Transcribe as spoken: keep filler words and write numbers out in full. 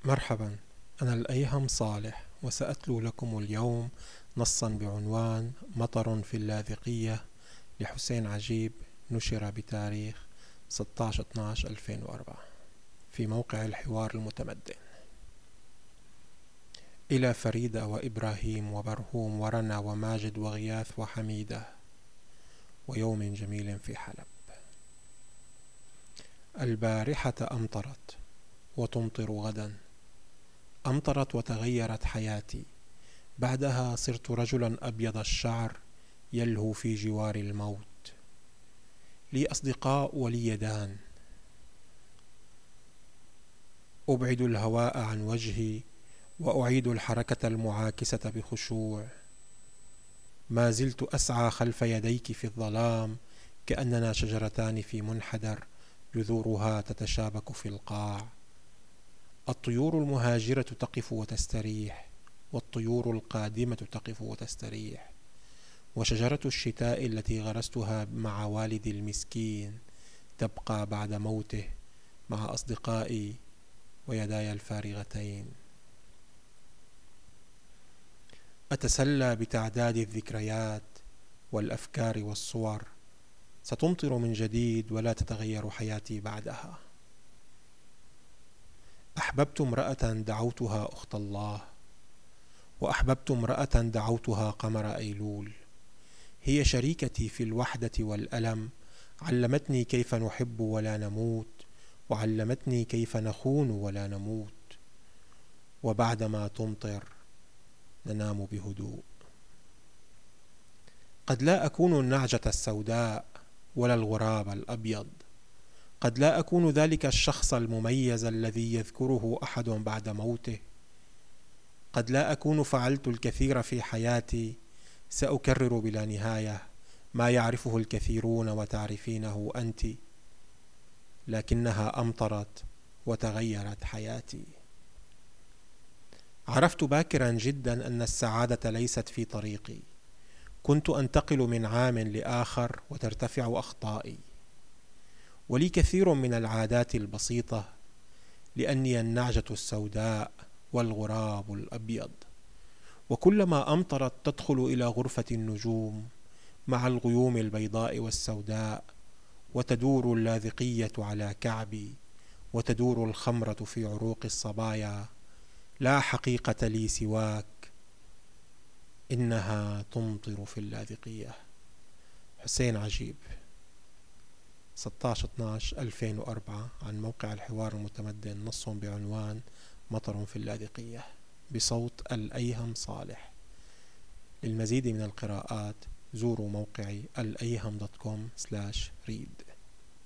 مرحبا، أنا الأيهم صالح، وسأتلو لكم اليوم نصا بعنوان مطر في اللاذقية لحسين عجيب، نشر بتاريخ ستة عشر اثنا عشر ألفين وأربعة في موقع الحوار المتمدن. إلى فريدة وإبراهيم وبرهوم ورنا وماجد وغياث وحميدة، ويوم جميل في حلب. البارحة أمطرت وتمطر غدا، أمطرت وتغيرت حياتي. بعدها صرت رجلا أبيض الشعر يلهو في جوار الموت. لي أصدقاء ولي يدان، أبعد الهواء عن وجهي وأعيد الحركة المعاكسة بخشوع. ما زلت أسعى خلف يديك في الظلام، كأننا شجرتان في منحدر جذورها تتشابك في القاع. الطيور المهاجرة تقف وتستريح، والطيور القادمة تقف وتستريح، وشجرة الشتاء التي غرستها مع والدي المسكين تبقى بعد موته مع أصدقائي ويداي الفارغتين. أتسلى بتعداد الذكريات والأفكار والصور. ستمطر من جديد ولا تتغير حياتي بعدها. أحببت امرأة دعوتها أخت الله، وأحببت امرأة دعوتها قمر أيلول. هي شريكتي في الوحدة والألم، علمتني كيف نحب ولا نموت، وعلمتني كيف نخون ولا نموت. وبعدما تمطر ننام بهدوء. قد لا أكون النعجة السوداء ولا الغراب الأبيض، قد لا أكون ذلك الشخص المميز الذي يذكره أحد بعد موته، قد لا أكون فعلت الكثير في حياتي. سأكرر بلا نهاية ما يعرفه الكثيرون وتعرفينه أنت، لكنها أمطرت وتغيرت حياتي. عرفت باكرا جدا أن السعادة ليست في طريقي. كنت أنتقل من عام لآخر وترتفع أخطائي. ولي كثير من العادات البسيطة، لأني النعجة السوداء والغراب الأبيض. وكلما أمطرت تدخل إلى غرفة النجوم مع الغيوم البيضاء والسوداء، وتدور اللاذقية على كعبي، وتدور الخمرة في عروق الصبايا. لا حقيقة لي سواك، إنها تمطر في اللاذقية. حسين عجيب، ستة عشر اثنا عشر ألفين وأربعة، عن موقع الحوار المتمدن، نص بعنوان مطر في اللاذقية، بصوت الأيهم صالح. للمزيد من القراءات زوروا موقعي الأيهم دوت كوم سلاش ريد.